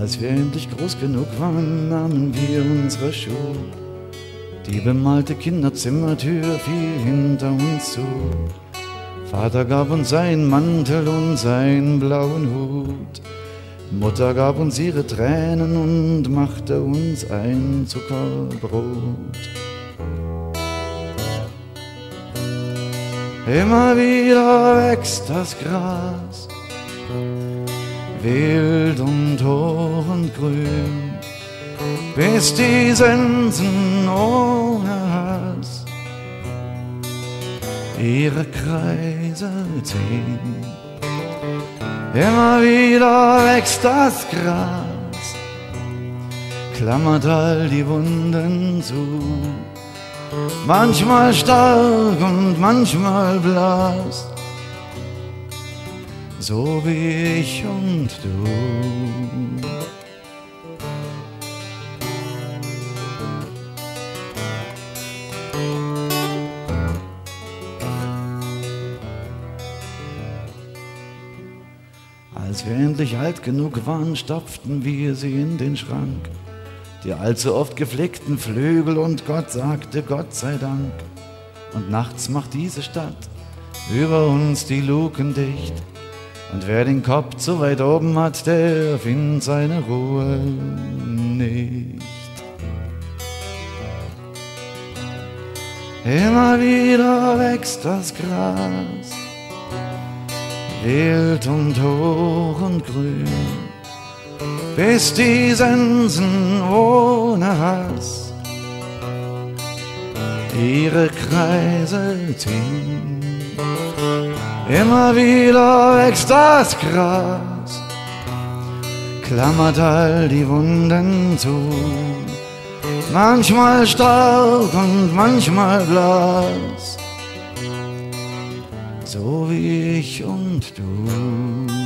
Als wir endlich groß genug waren, nahmen wir unsere Schuhe. Die bemalte Kinderzimmertür fiel hinter uns zu. Vater gab uns seinen Mantel und seinen blauen Hut. Mutter gab uns ihre Tränen und machte uns ein Zuckerbrot. Immer wieder wächst das Gras, wild und hoch und grün, bis die Sensen ohne Hass ihre Kreise ziehen. Immer wieder wächst das Gras, klammert all die Wunden zu, manchmal stark und manchmal blass, so wie ich und du. Als wir endlich alt genug waren, stopften wir sie in den Schrank, die allzu oft geflickten Flügel, und Gott sagte Gott sei Dank. Und nachts macht diese Stadt über uns die Luken dicht, und wer den Kopf zu weit oben hat, der findet seine Ruhe nicht. Immer wieder wächst das Gras, wild und hoch und grün, bis die Sensen ohne Hass ihre Kreise ziehen. Immer wieder wächst das Gras, klammert all die Wunden zu, manchmal stark und manchmal blass, so wie ich und du.